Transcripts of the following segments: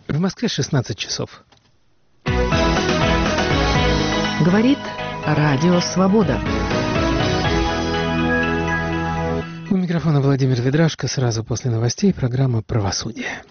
В Москве 16 часов. Говорит Радио Свобода. У микрофона Владимир Ведрашко. Сразу после новостей программа «Правосудие».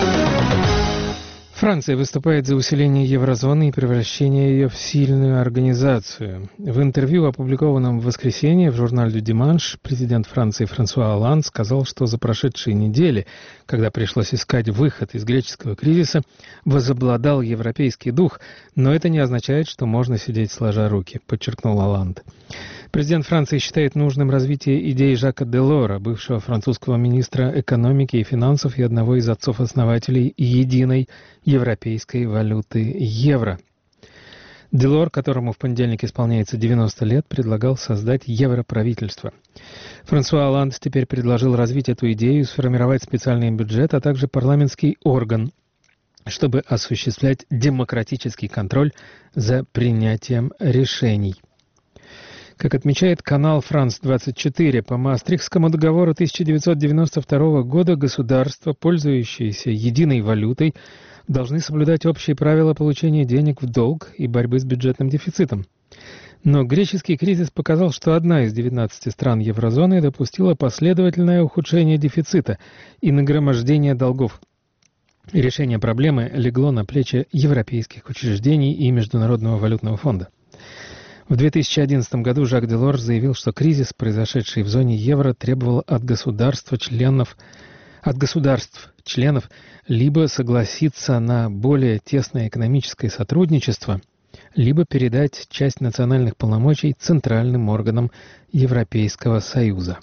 Франция выступает за усиление еврозоны и превращение ее в сильную организацию. В интервью, опубликованном в воскресенье в журнале «Диманш», президент Франции Франсуа Олланд сказал, что за прошедшие недели, когда пришлось искать выход из греческого кризиса, возобладал европейский дух, но это не означает, что можно сидеть сложа руки, подчеркнул Олланд. Президент Франции считает нужным развитие идей Жака Делора, бывшего французского министра экономики и финансов и одного из отцов-основателей единой европейской валюты евро. Делор, которому в понедельник исполняется 90 лет, предлагал создать европравительство. Франсуа Олланд теперь предложил развить эту идею, сформировать специальный бюджет, а также парламентский орган, чтобы осуществлять демократический контроль за принятием решений. Как отмечает канал «Франс-24», по Маастрихтскому договору 1992 года государства, пользующиеся единой валютой, должны соблюдать общие правила получения денег в долг и борьбы с бюджетным дефицитом. Но греческий кризис показал, что одна из 19 стран еврозоны допустила последовательное ухудшение дефицита и нагромождение долгов. Решение проблемы легло на плечи европейских учреждений и Международного валютного фонда. В 2011 году Жак Делор заявил, что кризис, произошедший в зоне евро, требовал от государств-членов либо согласиться на более тесное экономическое сотрудничество, либо передать часть национальных полномочий центральным органам Европейского Союза.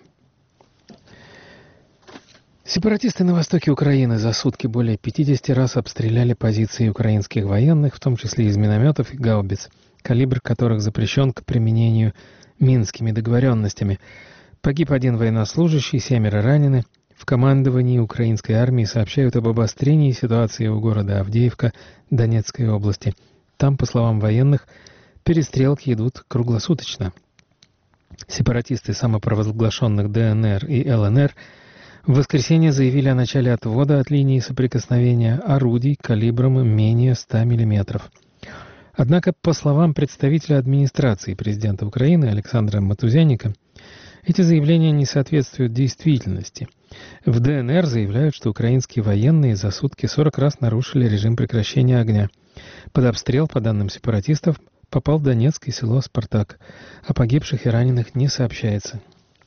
Сепаратисты на востоке Украины за сутки более 50 раз обстреляли позиции украинских военных, в том числе из минометов и гаубиц, калибр которых запрещен к применению Минскими договоренностями. Погиб один военнослужащий, 7 ранены. В командовании украинской армии сообщают об обострении ситуации у города Авдеевка Донецкой области. Там, по словам военных, перестрелки идут круглосуточно. Сепаратисты самопровозглашенных ДНР и ЛНР в воскресенье заявили о начале отвода от линии соприкосновения орудий калибром менее 100 мм. Однако, по словам представителя администрации президента Украины Александра Матузяника, эти заявления не соответствуют действительности. В ДНР заявляют, что украинские военные за сутки 40 раз нарушили режим прекращения огня. Под обстрел, по данным сепаратистов, попал Донецк и село Спартак. О погибших и раненых не сообщается.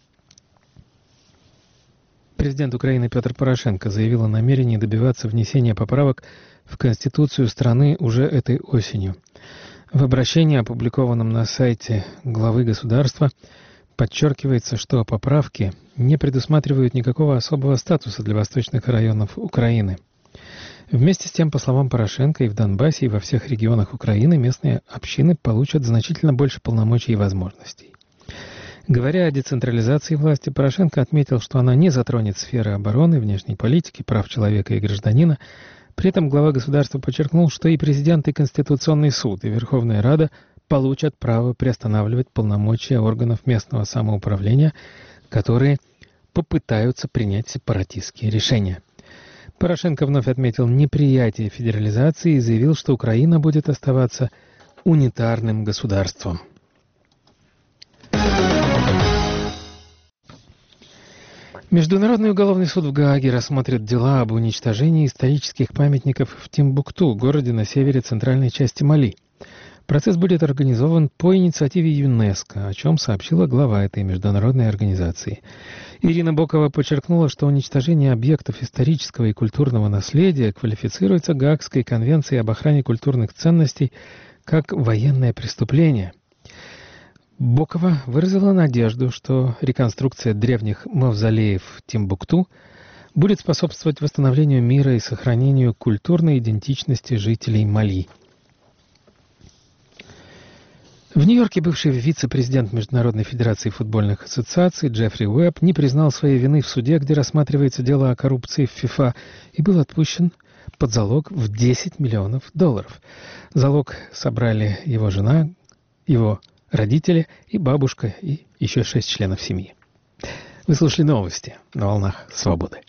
Президент Украины Петр Порошенко заявил о намерении добиваться внесения поправок в Конституцию страны уже этой осенью. В обращении, опубликованном на сайте главы государства, подчеркивается, что поправки не предусматривают никакого особого статуса для восточных районов Украины. Вместе с тем, по словам Порошенко, и в Донбассе, и во всех регионах Украины местные общины получат значительно больше полномочий и возможностей. Говоря о децентрализации власти, Порошенко отметил, что она не затронет сферы обороны, внешней политики, прав человека и гражданина. При этом глава государства подчеркнул, что и президент, и Конституционный суд, и Верховная Рада получат право приостанавливать полномочия органов местного самоуправления, которые попытаются принять сепаратистские решения. Порошенко вновь отметил неприятие федерализации и заявил, что Украина будет оставаться унитарным государством. Международный уголовный суд в Гааге рассмотрит дела об уничтожении исторических памятников в Тимбукту, городе на севере центральной части Мали. Процесс будет организован по инициативе ЮНЕСКО, о чем сообщила глава этой международной организации. Ирина Бокова подчеркнула, что уничтожение объектов исторического и культурного наследия квалифицируется Гаагской конвенцией об охране культурных ценностей как военное преступление. Бокова выразила надежду, что реконструкция древних мавзолеев в Тимбукту будет способствовать восстановлению мира и сохранению культурной идентичности жителей Мали. В Нью-Йорке бывший вице-президент Международной федерации футбольных ассоциаций Джеффри Уэбб не признал своей вины в суде, где рассматривается дело о коррупции в ФИФА, и был отпущен под залог в $10 миллионов. Залог собрали его жена, его родители и бабушка, и еще 6 членов семьи. Вы слушали новости на волнах Свободы.